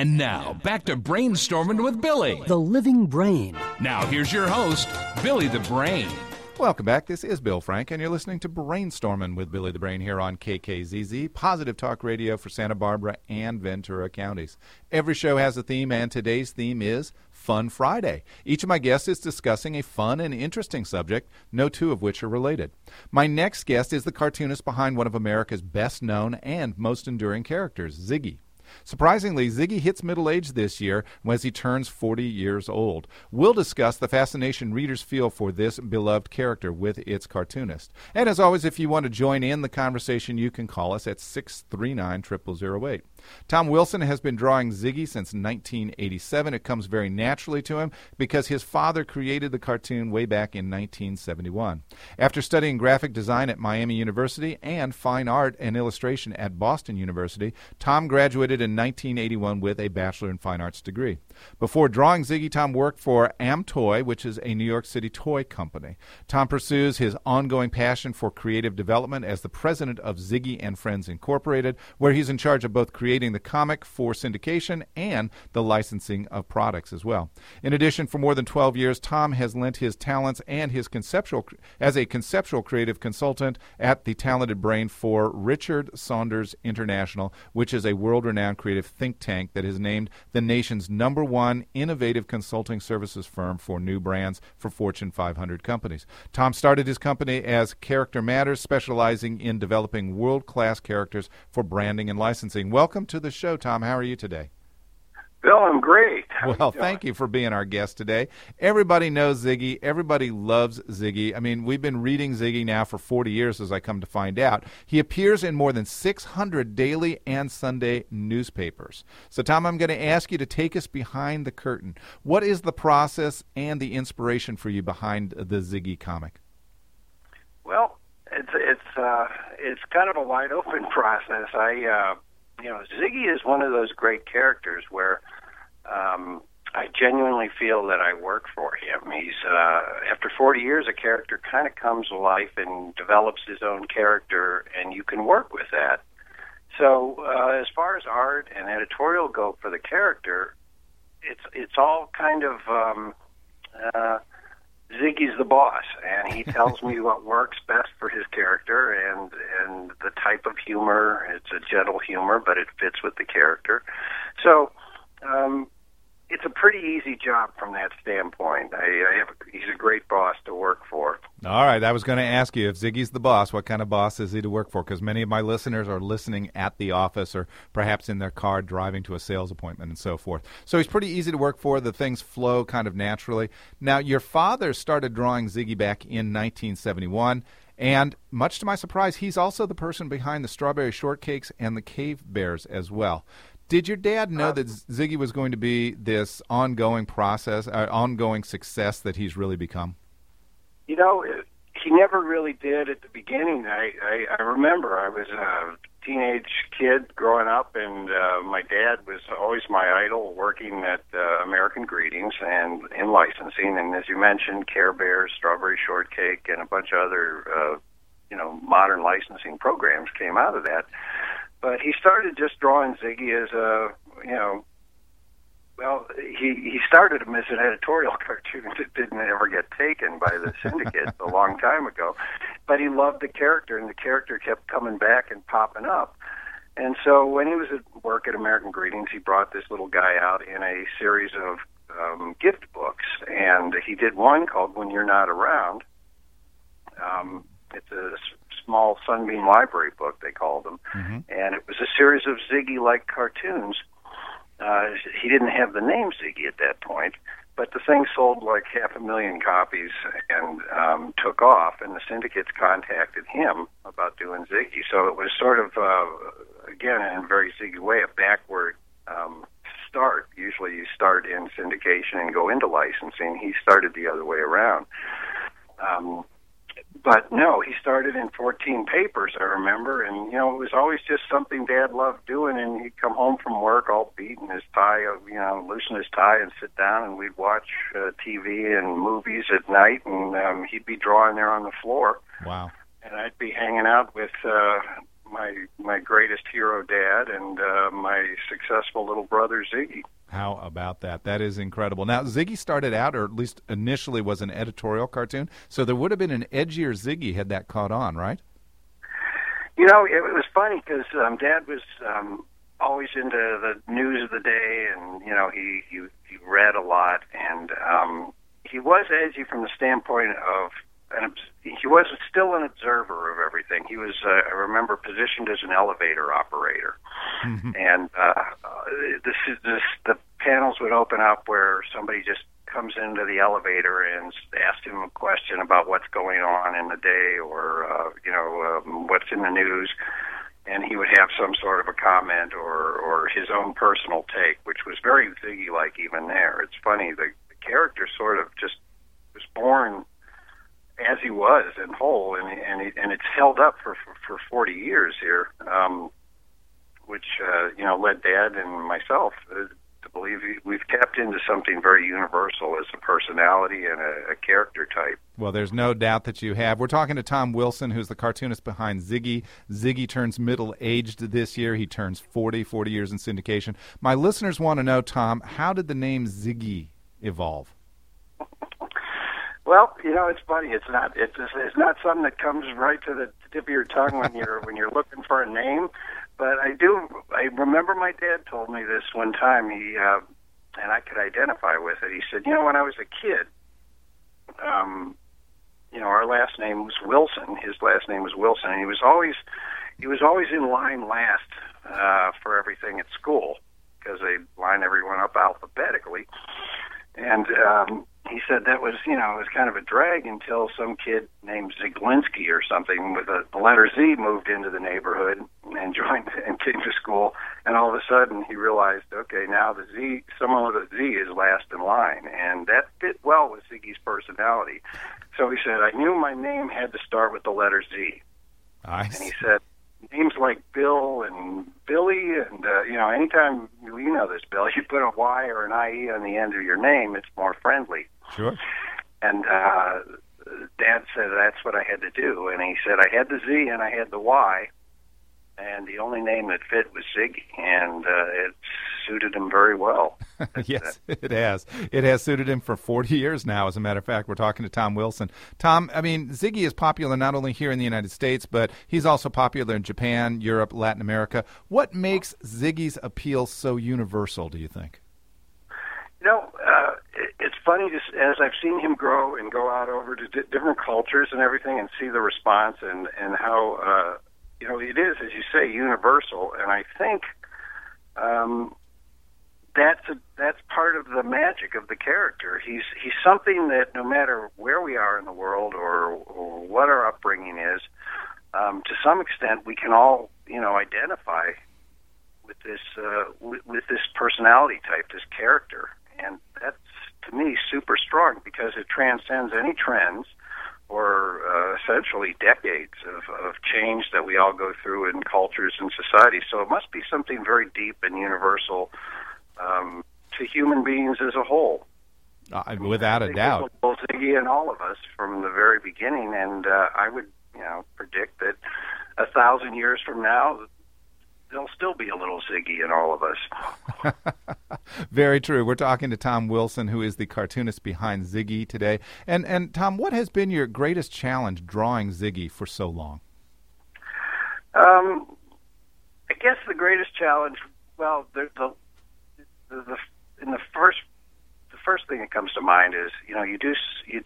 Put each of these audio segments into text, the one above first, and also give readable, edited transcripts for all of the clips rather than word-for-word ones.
And now, back to Brainstorming with Billy, the living brain. Now, here's your host, Billy the Brain. Welcome back. This is Bill Frank, and you're listening to Brainstorming with Billy the Brain here on KKZZ, Positive Talk Radio for Santa Barbara and Ventura counties. Every show has a theme, and today's theme is Fun Friday. Each of my guests is discussing a fun and interesting subject, no two of which are related. My next guest is the cartoonist behind one of America's best-known and most enduring characters, Ziggy. Surprisingly, Ziggy hits middle age this year as he turns 40 years old. We'll discuss the fascination readers feel for this beloved character with its cartoonist. And as always, if you want to join in the conversation, you can call us at 639-0008. Tom Wilson has been drawing Ziggy since 1987. It comes very naturally to him because his father created the cartoon way back in 1971. After studying graphic design at Miami University and fine art and illustration at Boston University, Tom graduated in 1981 with a Bachelor in Fine Arts degree. Before drawing Ziggy, Tom worked for Amtoy, which is a New York City toy company. Tom pursues his ongoing passion for creative development as the president of Ziggy and Friends Incorporated, where he's in charge of both creating the comic for syndication and the licensing of products as well. In addition, for more than 12 years, Tom has lent his talents and his as a conceptual creative consultant at the Talented Brain for Richard Saunders International, which is a world-renowned creative think tank that is named the nation's #1 innovative consulting services firm for new brands for Fortune 500 companies. Tom started his company as Character Matters, specializing in developing world-class characters for branding and licensing. Welcome to the show, Tom. How are you today? Bill, I'm great. Well, thank you for being our guest today. Everybody knows Ziggy. Everybody loves Ziggy. I mean, we've been reading Ziggy now for 40 years, as I come to find out. He appears in more than 600 daily and Sunday newspapers. So, Tom, I'm going to ask you to take us behind the curtain. What is the process and the inspiration for you behind the Ziggy comic? Well, it's kind of a wide open process. Ziggy is one of those great characters where I genuinely feel that I work for him. He's after 40 years, a character kind of comes to life and develops his own character, and you can work with that. So as far as art and editorial go for the character, it's all kind of Ziggy's the boss, and he tells me what works best for his character and the type of humor. It's a gentle humor, but it fits with the character. So it's a pretty easy job from that standpoint. He's a great boss to work for. All right, I was going to ask you, if Ziggy's the boss, what kind of boss is he to work for? Because many of my listeners are listening at the office or perhaps in their car driving to a sales appointment and so forth. So he's pretty easy to work for. The things flow kind of naturally. Now, your father started drawing Ziggy back in 1971, and much to my surprise, he's also the person behind the Strawberry Shortcakes and the Cave Bears as well. Did your dad know that Ziggy was going to be this ongoing process, ongoing success that he's really become? You know, he never really did at the beginning. I remember I was a teenage kid growing up, and my dad was always my idol, working at American Greetings and in licensing. And as you mentioned, Care Bears, Strawberry Shortcake, and a bunch of other, modern licensing programs came out of that. But he started just drawing Ziggy as he started him as an editorial cartoon that didn't ever get taken by the syndicate a long time ago. But he loved the character, and the character kept coming back and popping up. And so when he was at work at American Greetings, he brought this little guy out in a series of gift books. And he did one called When You're Not Around. It's a small Sunbeam Library book, they called them. Mm-hmm. And it was a series of Ziggy-like cartoons. He didn't have the name Ziggy at that point, but the thing sold like 500,000 copies and took off, and the syndicates contacted him about doing Ziggy. So it was sort of, again, in a very Ziggy way, a backward start. Usually you start in syndication and go into licensing. He started the other way around. But no, he started in 14 papers, I remember, and, it was always just something Dad loved doing, and he'd come home from work all beat in his tie, loosen his tie and sit down, and we'd watch TV and movies at night, and he'd be drawing there on the floor. Wow. And I'd be hanging out with my greatest hero dad and my successful little brother Ziggy. How about that? That is incredible. Now, Ziggy started out, or at least initially was an editorial cartoon, so there would have been an edgier Ziggy had that caught on, right? You know, it was funny because Dad was always into the news of the day, and you know, he read a lot, and he was edgy from the standpoint of he was still an observer of everything. He was, I remember, positioned as an elevator operator, and the panels would open up where somebody just comes into the elevator and asks him a question about what's going on in the day, or what's in the news, and he would have some sort of a comment or his own personal take, which was very Ziggy-like even there. It's funny, the character sort of just was born as he was in whole, and it's held up for 40 years here, which led Dad and myself to believe we've tapped into something very universal as a personality and a character type. Well, there's no doubt that you have. We're talking to Tom Wilson, who's the cartoonist behind Ziggy. Ziggy turns middle-aged this year. He turns 40 years in syndication. My listeners want to know, Tom, how did the name Ziggy evolve? Well, it's funny. It's not not something that comes right to the tip of your tongue when you're looking for a name. But I remember my dad told me this one time. He and I could identify with it. He said, when I was a kid, our last name was Wilson. His last name was Wilson, and he was always in line last for everything at school because they line everyone up alphabetically. And he said that was, it was kind of a drag until some kid named Ziglinski or something with the letter Z moved into the neighborhood and joined and came to school. And all of a sudden he realized, okay, now someone with a Z is last in line. And that fit well with Ziggy's personality. So he said, I knew my name had to start with the letter Z. And he said, names like Bill and Billy, and anytime this, Bill, you put a Y or an IE on the end of your name, it's more friendly. Sure. And Dad said that's what I had to do, and he said I had the Z and I had the Y, and the only name that fit was Ziggy, and it suited him very well. Yes, it has. It has suited him for 40 years now, as a matter of fact. We're talking to Tom Wilson. Tom, Ziggy is popular not only here in the United States, but he's also popular in Japan, Europe, Latin America. What makes Ziggy's appeal so universal, do you think? It's funny, just as I've seen him grow and go out over to different cultures and everything and see the response and how, it is, as you say, universal. And I think that's part of the magic of the character. He's something that no matter where we are in the world or what our upbringing is, to some extent we can all identify with this personality type, this character, and that's to me super strong because it transcends any trends or essentially decades of change that we all go through in cultures and society. So it must be something very deep and universal to human beings as a whole. Without a doubt. Ziggy and all of us from the very beginning, and I would predict that 1,000 years from now, there'll still be a little Ziggy in all of us. Very true. We're talking to Tom Wilson, who is the cartoonist behind Ziggy today. And Tom, what has been your greatest challenge drawing Ziggy for so long? I guess the greatest challenge, well, the first thing that comes to mind is, you do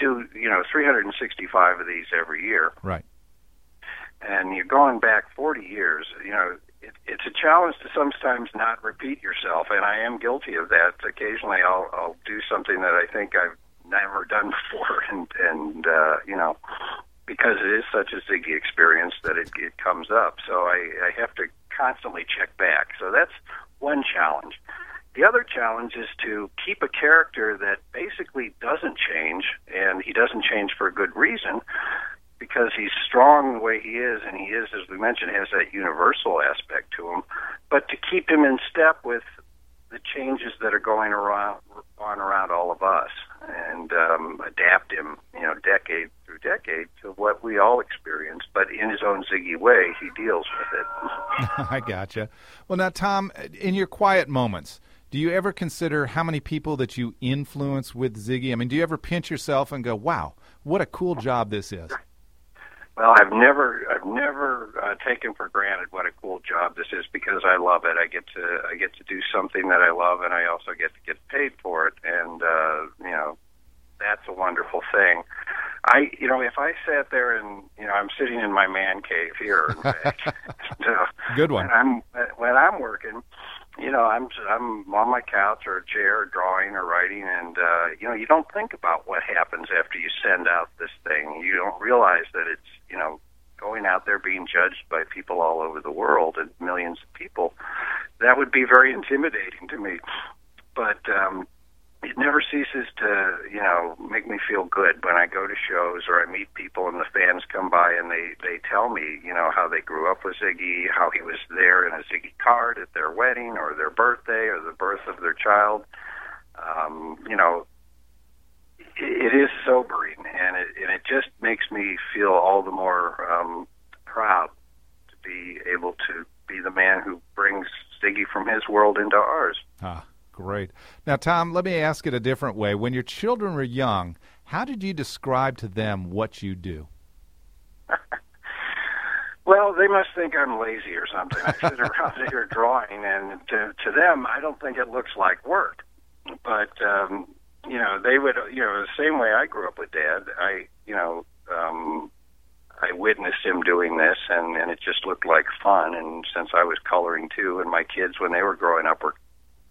365 of these every year. Right. And you're going back 40 years, it's a challenge to sometimes not repeat yourself, and I am guilty of that. Occasionally I'll do something that I think I've never done before, and because it is such a Ziggy experience that it comes up. So I have to constantly check back. So that's one challenge. The other challenge is to keep a character that basically doesn't change, and he doesn't change for a good reason, because he's strong the way he is, and he is, as we mentioned, has that universal aspect to him, but to keep him in step with the changes that are going around all of us, and adapt him, decade through decade to what we all experience, but in his own Ziggy way, he deals with it. I gotcha. Well, now, Tom, in your quiet moments, do you ever consider how many people that you influence with Ziggy? I mean, do you ever pinch yourself and go, wow, what a cool job this is? Well, I've never taken for granted what a cool job this is, because I love it. I get to do something that I love, and I also get to get paid for it, and that's a wonderful thing. If I sat there and I'm sitting in my man cave here, in fact, good one. When I'm working, I'm on my couch or a chair, drawing or writing, and you don't think about what happens after you send out this thing. You don't realize that it's going out there being judged by people all over the world and millions of people. That would be very intimidating to me, but it never ceases to make me feel good when I go to shows or I meet people and the fans come by and they tell me how they grew up with Ziggy, how he was there in a Ziggy card at their wedding or their birthday or the birth of their child. It is sobering, and it just makes me feel all the more proud to be able to be the man who brings Ziggy from his world into ours. Great. Now, Tom, let me ask it a different way. When your children were young, how did you describe to them what you do? Well, they must think I'm lazy or something. I sit around here drawing, and to them, I don't think it looks like work. But, they would, the same way I grew up with Dad, I witnessed him doing this, and it just looked like fun. And since I was coloring too, and my kids, when they were growing up, were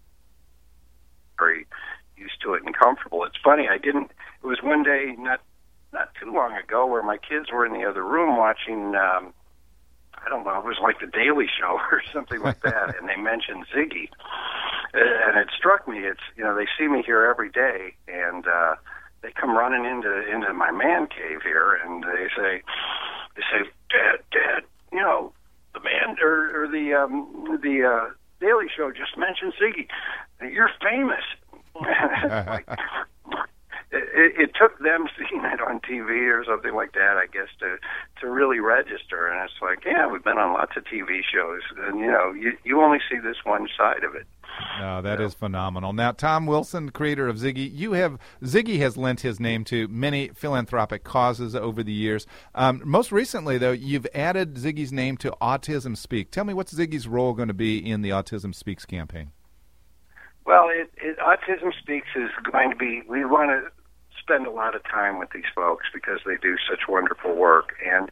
very used to it and comfortable. It's funny, it was one day not too long ago where my kids were in the other room watching, I don't know, it was like The Daily Show or something like that, and they mentioned Ziggy. And it struck me, they see me here every day, and they come running into my man cave here, and they say, Dad, the man or the Daily Show just mentioned Ziggy. You're famous. It took them seeing it on TV or something like that, I guess, to really register. And it's like, yeah, we've been on lots of TV shows, and you only see this one side of it. No, that is phenomenal. Now, Tom Wilson, creator of Ziggy, Ziggy has lent his name to many philanthropic causes over the years. Most recently, though, you've added Ziggy's name to Autism Speaks. Tell me, what's Ziggy's role going to be in the Autism Speaks campaign? Well, Autism Speaks is going to be, we want to spend a lot of time with these folks because they do such wonderful work. And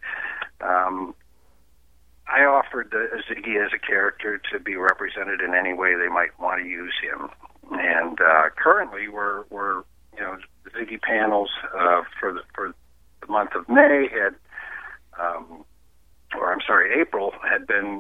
I offered Ziggy as a character to be represented in any way they might want to use him. And currently we're the Ziggy panels for the month of May had, April had been,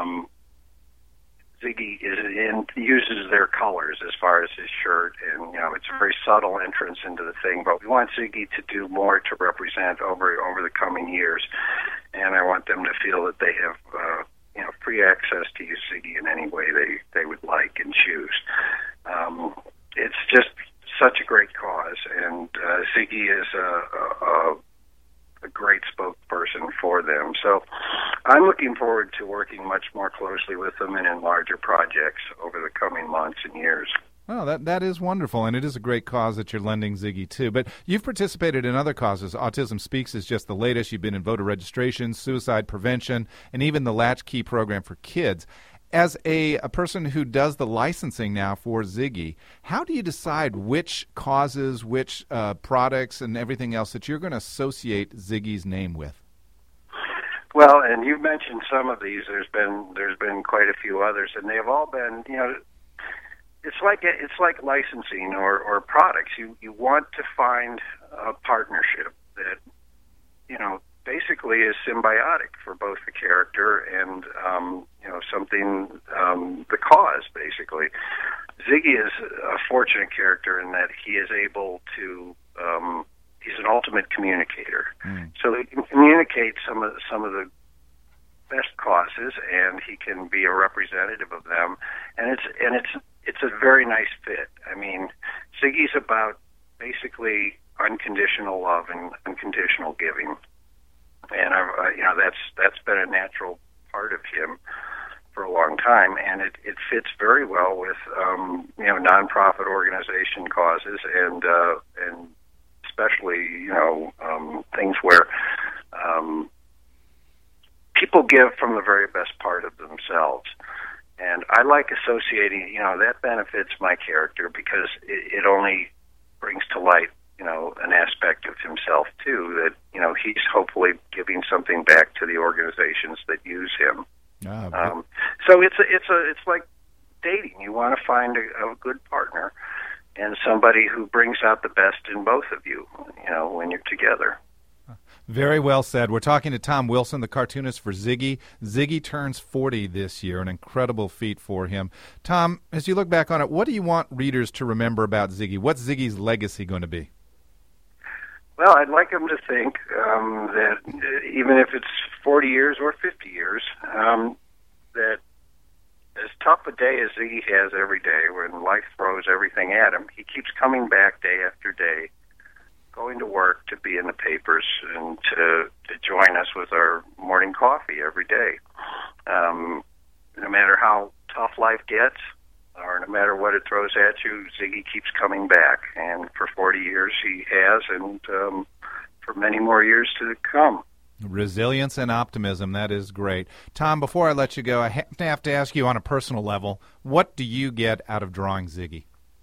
Ziggy uses their colors as far as his shirt, and it's a very subtle entrance into the thing. But we want Ziggy to do more to represent over the coming years, and I want them to feel that they have free access to use Ziggy in any way they would like and choose. It's just such a great cause, and Ziggy is a great spokesperson for them. So I'm looking forward to working much more closely with them and in larger projects over the coming months and years. Well, that is wonderful, and it is a great cause that you're lending Ziggy to. But you've participated in other causes. Autism Speaks is just the latest. You've been in voter registration, suicide prevention, and even the Latchkey program for kids. As a person who does the licensing now for Ziggy, how do you decide which causes, which products, and everything else that you're going to associate Ziggy's name with? Well, and you mentioned some of these. There's been quite a few others, and they've all been, it's like licensing or products. You want to find a partnership that, basically is symbiotic for both the character and something, the cause, basically. Ziggy is a fortunate character in that he is able to, he's an ultimate communicator. So he can communicate some of the best causes, and he can be a representative of them, and it's a very nice fit. I mean, Ziggy's about basically unconditional love and unconditional giving, and that's been a natural part of him for a long time, and it fits very well with nonprofit organization causes and especially things where people give from the very best part of themselves. And I like associating, that benefits my character because it only brings to light, an aspect of himself too, that, he's hopefully giving something back to the organizations that use him. So it's like dating. You want to find a good partner and somebody who brings out the best in both of you, when you're together. Very well said. We're talking to Tom Wilson, the cartoonist for Ziggy. Ziggy turns 40 this year, an incredible feat for him. Tom, as you look back on it, what do you want readers to remember about Ziggy? What's Ziggy's legacy going to be? Well, I'd like them to think that even if it's 40 years or 50 years, that as tough a day as Ziggy has every day, when life throws everything at him, he keeps coming back day after day, going to work, to be in the papers, and to join us with our morning coffee every day. No matter how tough life gets, or no matter what it throws at you, Ziggy keeps coming back. And for 40 years he has, and for many more years to come. Resilience and optimism, that is great. Tom, before I let you go, I have to ask you on a personal level, what do you get out of drawing Ziggy?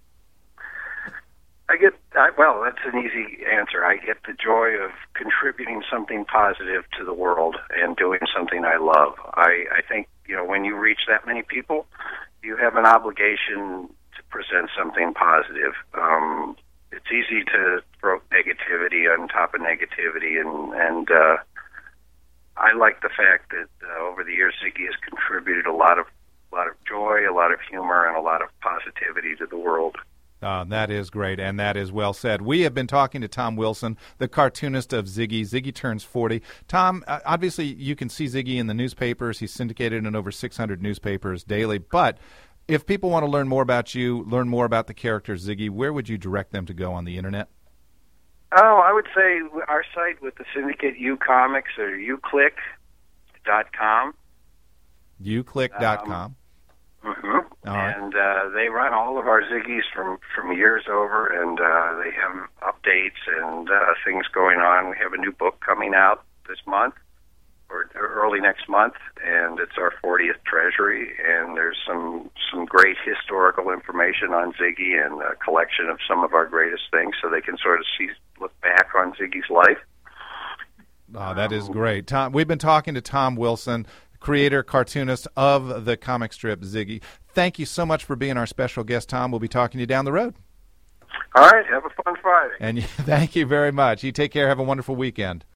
Well, that's an easy answer. I get the joy of contributing something positive to the world and doing something I love. I think, when you reach that many people, you have an obligation to present something positive. It's easy to throw negativity on top of negativity, and I like the fact that over the years Ziggy has contributed a lot of joy, a lot of humor, and a lot of positivity to the world. That is great, and that is well said. We have been talking to Tom Wilson, the cartoonist of Ziggy. Ziggy turns 40. Tom, obviously you can see Ziggy in the newspapers. He's syndicated in over 600 newspapers daily. But if people want to learn more about you, learn more about the character Ziggy, where would you direct them to go on the Internet? Oh, I would say our site with the syndicate, uComics, or uclick.com. uclick.com. Mm-hmm. Right. And they run all of our Ziggies from years over, and they have updates and things going on. We have a new book coming out this month, or early next month, and it's our 40th Treasury, and there's some great historical information on Ziggy and a collection of some of our greatest things, so they can sort of look back on Ziggy's life. That is great. Tom, we've been talking to Tom Wilson, creator, cartoonist of the comic strip Ziggy. Thank you so much for being our special guest, Tom. We'll be talking to you down the road. All right. Have a fun Friday. And thank you very much. You take care. Have a wonderful weekend.